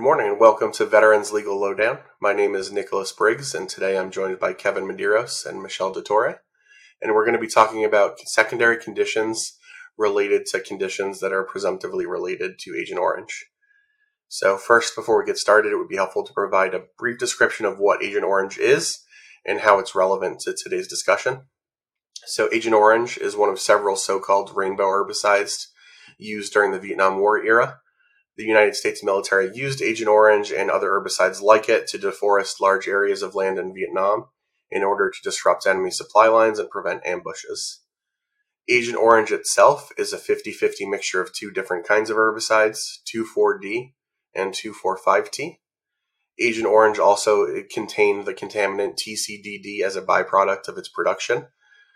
morning and welcome to Veterans Legal Lowdown. My name is Nicholas Briggs and today I'm joined by Kevin Medeiros and Michelle DeTore. And we're going to be talking about secondary conditions related to conditions that are presumptively related to Agent Orange. So first, before we get started, it would be helpful to provide a brief description of what Agent Orange is and how it's relevant to today's discussion. So Agent Orange is one of several so-called rainbow herbicides used during the Vietnam War era. The United States military used Agent Orange and other herbicides like it to deforest large areas of land in Vietnam in order to disrupt enemy supply lines and prevent ambushes. Agent Orange itself is a 50-50 mixture of two different kinds of herbicides, 2,4-D and 2,4,5-T. Agent Orange also contained the contaminant TCDD as a byproduct of its production.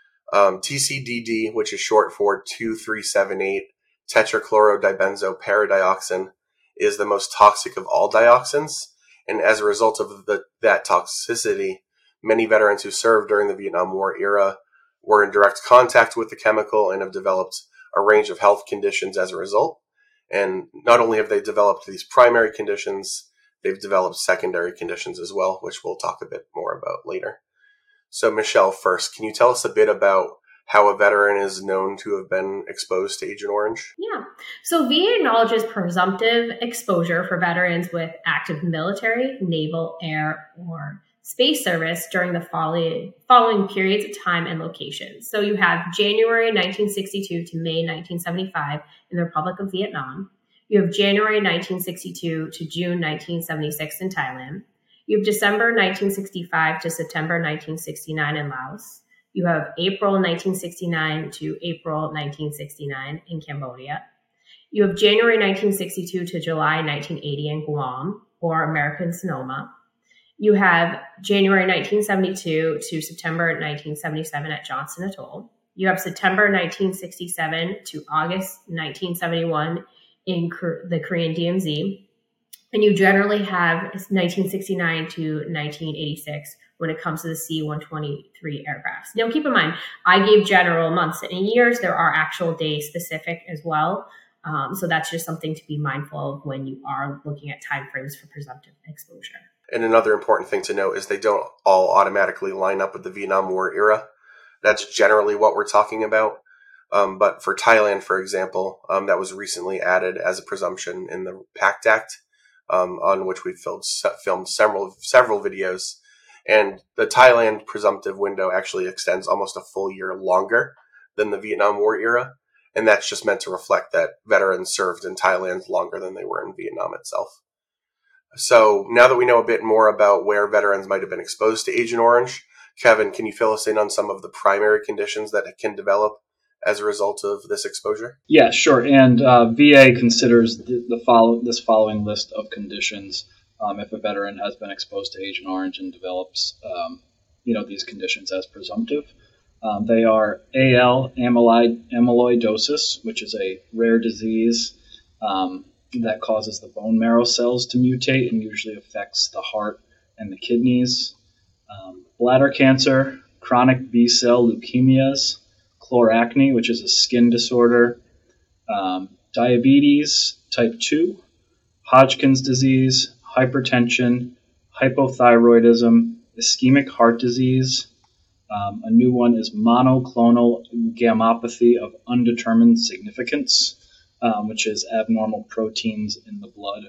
TCDD, which is short for 2,3,7,8 tetrachlorodibenzoparadioxin, is the most toxic of all dioxins, and as a result of that toxicity, many veterans who served during the Vietnam War era were in direct contact with the chemical and have developed a range of health conditions as a result. And not only have they developed these primary conditions, they've developed secondary conditions as well, which we'll talk a bit more about later. So Michelle, first, can you tell us a bit about how a veteran is known to have been exposed to Agent Orange? Yeah. So VA acknowledges presumptive exposure for veterans with active military, naval, air, or space service during the following periods of time and locations. So you have January 1962 to May 1975 in the Republic of Vietnam. You have January 1962 to June 1976 in Thailand. You have December 1965 to September 1969 in Laos. You have April 1969 to April 1969 in Cambodia. You have January 1962 to July 1980 in Guam or American Sonoma. You have January 1972 to September 1977 at Johnston Atoll. You have September 1967 to August 1971 in the Korean DMZ. And you generally have 1969 to 1986 when it comes to the C-123 aircrafts. Now, keep in mind, I gave general months and years. There are actual day specific as well. So that's just something to be mindful of when you are looking at timeframes for presumptive exposure. And another important thing to note is they don't all automatically line up with the Vietnam War era. That's generally what we're talking about. But for Thailand, for example, that was recently added as a presumption in the PACT Act, on which we filmed several videos. And the Thailand presumptive window actually extends almost a full year longer than the Vietnam War era. And that's just meant to reflect that veterans served in Thailand longer than they were in Vietnam itself. So now that we know a bit more about where veterans might have been exposed to Agent Orange, Kevin, can you fill us in on some of the primary conditions that can develop as a result of this exposure? Yeah, sure. And VA considers this following list of conditions if a veteran has been exposed to Agent Orange and develops these conditions as presumptive. They are AL amyloidosis, which is a rare disease that causes the bone marrow cells to mutate and usually affects the heart and the kidneys. Bladder cancer, chronic B-cell leukemias, chloracne, which is a skin disorder, diabetes type 2, Hodgkin's disease, hypertension, hypothyroidism, ischemic heart disease. A new one is monoclonal gammopathy of undetermined significance, which is abnormal proteins in the blood.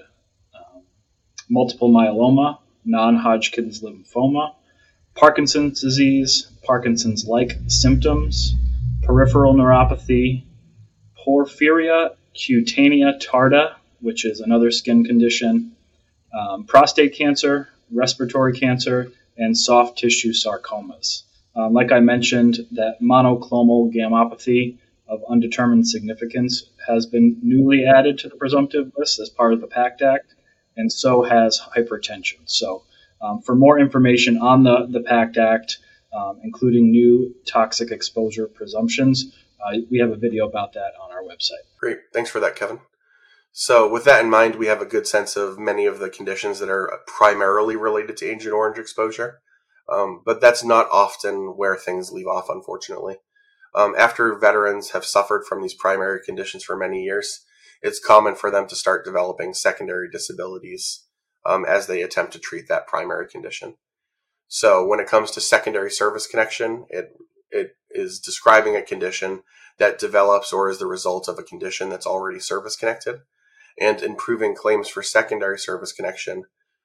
Multiple myeloma, non-Hodgkin's lymphoma, Parkinson's disease, Parkinson's-like symptoms, peripheral neuropathy, porphyria cutanea tarda, which is another skin condition, prostate cancer, respiratory cancer, and soft tissue sarcomas. Like I mentioned, that monoclonal gammopathy of undetermined significance has been newly added to the presumptive list as part of the PACT Act, and so has hypertension. So for more information on the PACT Act, including new toxic exposure presumptions, we have a video about that on our website. Great. Thanks for that, Kevin. So with that in mind, we have a good sense of many of the conditions that are primarily related to Agent Orange exposure. But that's not often where things leave off, unfortunately. After veterans have suffered from these primary conditions for many years, it's common for them to start developing secondary disabilities as they attempt to treat that primary condition. So when it comes to secondary service connection, it is describing a condition that develops or is the result of a condition that's already service connected. And in proving claims for secondary service connection,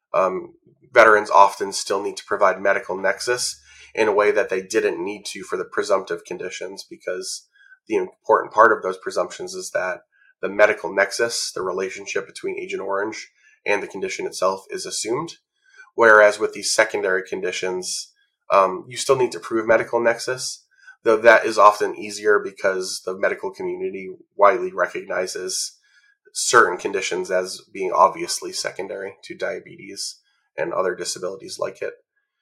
veterans often still need to provide medical nexus in a way that they didn't need to for the presumptive conditions, because the important part of those presumptions is that the medical nexus, the relationship between Agent Orange and the condition itself, is assumed. Whereas with these secondary conditions, you still need to prove medical nexus, though that is often easier because the medical community widely recognizes certain conditions as being obviously secondary to diabetes and other disabilities like it.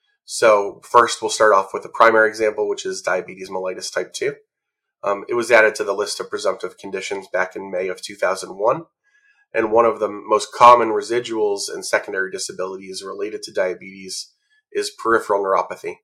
So first, we'll start off with the primary example, which is diabetes mellitus type 2. It was added to the list of presumptive conditions back in May of 2001. And one of the most common residuals in secondary disabilities related to diabetes is peripheral neuropathy.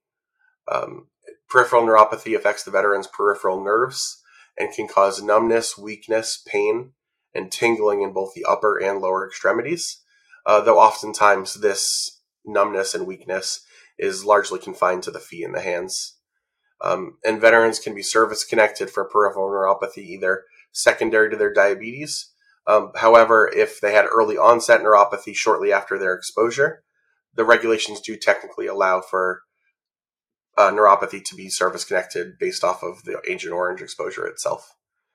Peripheral neuropathy affects the veteran's peripheral nerves and can cause numbness, weakness, pain, and tingling in both the upper and lower extremities, though oftentimes this numbness and weakness is largely confined to the feet and the hands. And veterans can be service-connected for peripheral neuropathy, either secondary to their diabetes. However, if they had early onset neuropathy shortly after their exposure, the regulations do technically allow for neuropathy to be service-connected based off of the Agent Orange exposure itself.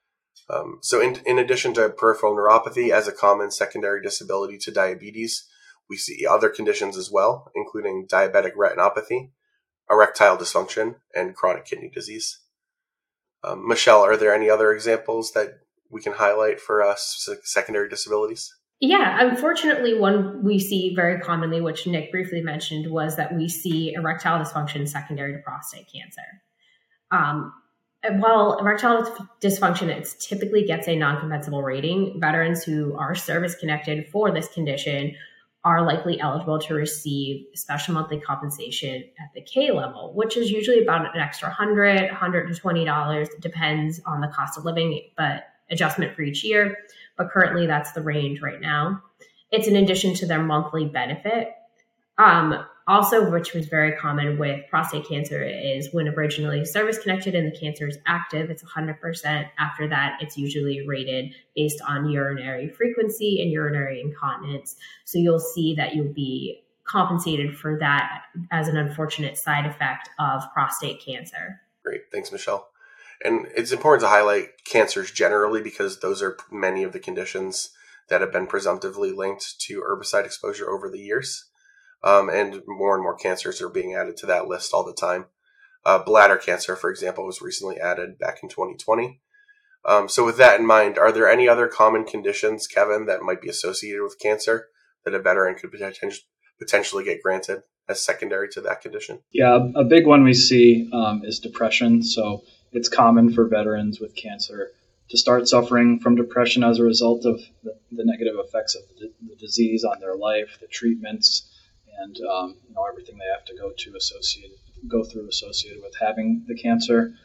So in addition to peripheral neuropathy as a common secondary disability to diabetes, we see other conditions as well, including diabetic retinopathy, erectile dysfunction, and chronic kidney disease. Michelle, are there any other examples that we can highlight for us, secondary disabilities? Yeah, unfortunately, one we see very commonly, which Nick briefly mentioned, was that we see erectile dysfunction secondary to prostate cancer. While erectile dysfunction typically gets a non-compensable rating, veterans who are service-connected for this condition are likely eligible to receive special monthly compensation at the K level, which is usually about an extra $100, $120. It depends on the cost of living, but adjustment for each year. But currently that's the range right now. It's in addition to their monthly benefit. Also, which was very common with prostate cancer, is when originally service-connected and the cancer is active, it's 100%. After that, it's usually rated based on urinary frequency and urinary incontinence. So you'll see that you'll be compensated for that as an unfortunate side effect of prostate cancer. Great. Thanks, Michelle. And it's important to highlight cancers generally because those are many of the conditions that have been presumptively linked to herbicide exposure over the years. And more cancers are being added to that list all the time. Bladder cancer, for example, was recently added back in 2020. So with that in mind, are there any other common conditions, Kevin, that might be associated with cancer that a veteran could potentially get granted as secondary to that condition? Yeah, a big one we see is depression. So it's common for veterans with cancer to start suffering from depression as a result of the negative effects of the disease on their life, the treatments, and everything they have to go through associated with having the cancer.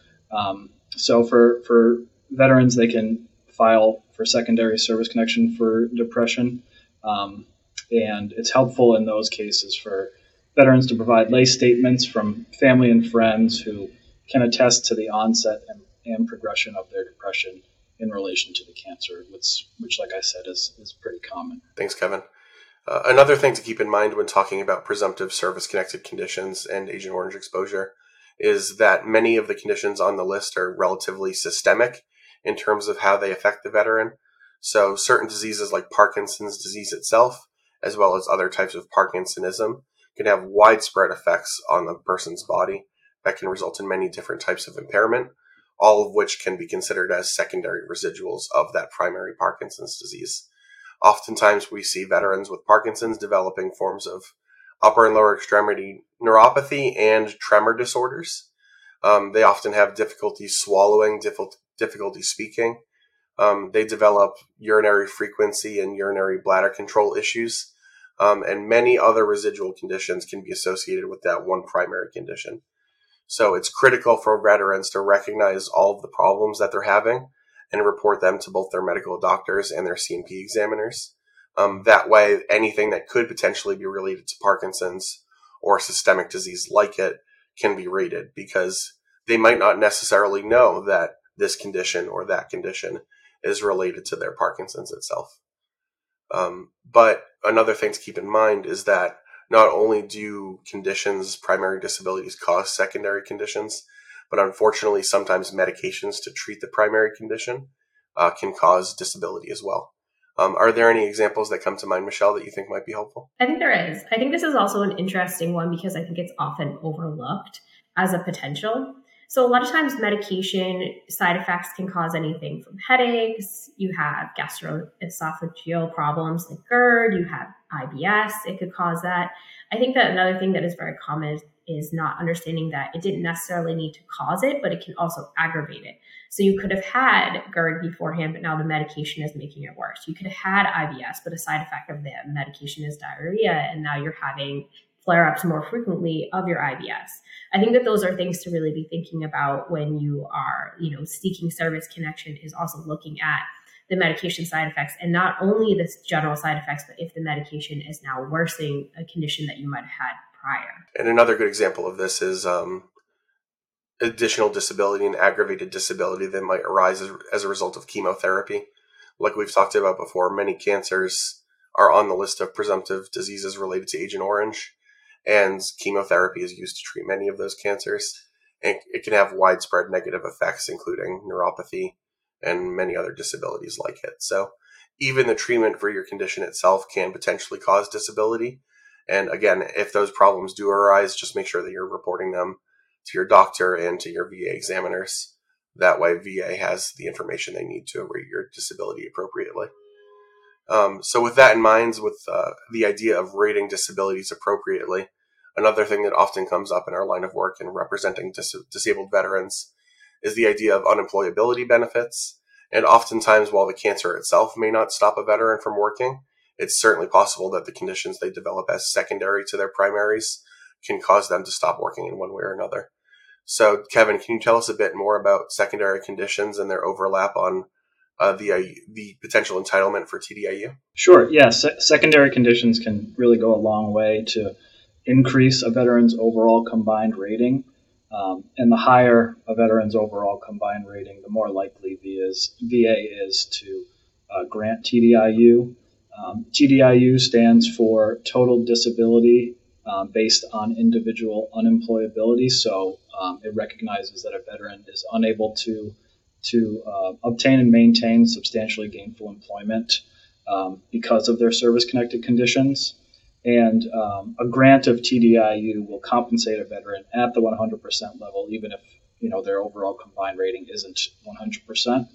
So for veterans, they can file for secondary service connection for depression, and it's helpful in those cases for veterans to provide lay statements from family and friends who can attest to the onset and progression of their depression in relation to the cancer, which like I said, is pretty common. Thanks, Kevin. Another thing to keep in mind when talking about presumptive service-connected conditions and Agent Orange exposure is that many of the conditions on the list are relatively systemic in terms of how they affect the veteran. So certain diseases like Parkinson's disease itself, as well as other types of Parkinsonism, can have widespread effects on the person's body that can result in many different types of impairment, all of which can be considered as secondary residuals of that primary Parkinson's disease. Oftentimes, we see veterans with Parkinson's developing forms of upper and lower extremity neuropathy and tremor disorders. They often have difficulty swallowing, difficulty speaking. They develop urinary frequency and urinary bladder control issues. And many other residual conditions can be associated with that one primary condition. So it's critical for veterans to recognize all of the problems that they're having and report them to both their medical doctors and their C&P examiners. That way, anything that could potentially be related to Parkinson's or systemic disease like it can be rated, because they might not necessarily know that this condition or that condition is related to their Parkinson's itself. But another thing to keep in mind is that not only do conditions, primary disabilities, cause secondary conditions, but unfortunately sometimes medications to treat the primary condition can cause disability as well. Are there any examples that come to mind, Michelle, that you think might be helpful? I think there is. I think this is also an interesting one because I think it's often overlooked as a potential. So a lot of times medication side effects can cause anything from headaches, you have gastroesophageal problems like GERD, you have IBS, it could cause that. I think that another thing that is very common is not understanding that it didn't necessarily need to cause it, but it can also aggravate it. So you could have had GERD beforehand, but now the medication is making it worse. You could have had IBS, but a side effect of the medication is diarrhea, and now you're having flare-ups more frequently of your IBS. I think that those are things to really be thinking about when you are, seeking service connection, is also looking at the medication side effects, and not only the general side effects, but if the medication is now worsening a condition that you might have had prior. And another good example of this is additional disability and aggravated disability that might arise as a result of chemotherapy. Like we've talked about before, many cancers are on the list of presumptive diseases related to Agent Orange, and chemotherapy is used to treat many of those cancers. And it can have widespread negative effects, including neuropathy and many other disabilities like it. So even the treatment for your condition itself can potentially cause disability. And again, if those problems do arise, just make sure that you're reporting them to your doctor and to your VA examiners. That way, VA has the information they need to rate your disability appropriately. So with that in mind, with the idea of rating disabilities appropriately, another thing that often comes up in our line of work in representing disabled veterans is the idea of unemployability benefits. And oftentimes, while the cancer itself may not stop a veteran from working, it's certainly possible that the conditions they develop as secondary to their primaries can cause them to stop working in one way or another. So, Kevin, can you tell us a bit more about secondary conditions and their overlap on the potential entitlement for TDIU? Sure. Yeah. Secondary conditions can really go a long way to increase a veteran's overall combined rating. And the higher a veteran's overall combined rating, the more likely VA is to grant TDIU. TDIU stands for Total Disability based on Individual Unemployability. So it recognizes that a veteran is unable to obtain and maintain substantially gainful employment because of their service-connected conditions. And a grant of TDIU will compensate a veteran at the 100% level, even if their overall combined rating isn't 100%.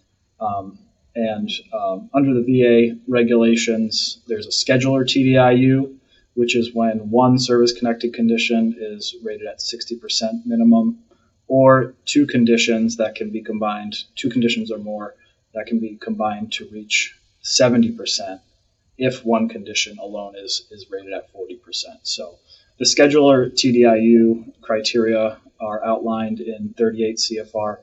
And under the VA regulations, there's a scheduler TDIU, which is when one service-connected condition is rated at 60% minimum, or two conditions or more that can be combined to reach 70% if one condition alone is rated at 40%. So the scheduler TDIU criteria are outlined in 38 CFR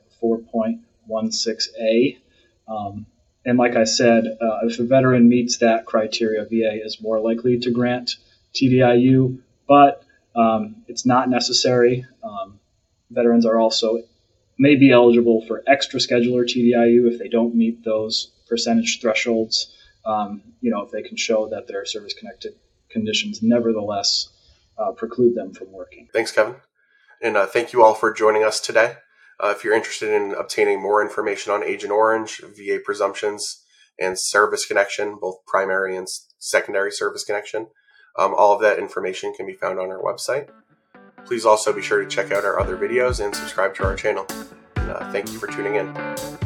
4.16a. And like I said, if a veteran meets that criteria, VA is more likely to grant TDIU, but it's not necessary. Veterans are also may be eligible for extra scheduler TDIU if they don't meet those percentage thresholds. If they can show that their service-connected conditions nevertheless preclude them from working. Thanks, Kevin. And thank you all for joining us today. If you're interested in obtaining more information on Agent Orange, VA presumptions, and service connection, both primary and secondary service connection, all of that information can be found on our website. Please also be sure to check out our other videos and subscribe to our channel. And thank you for tuning in.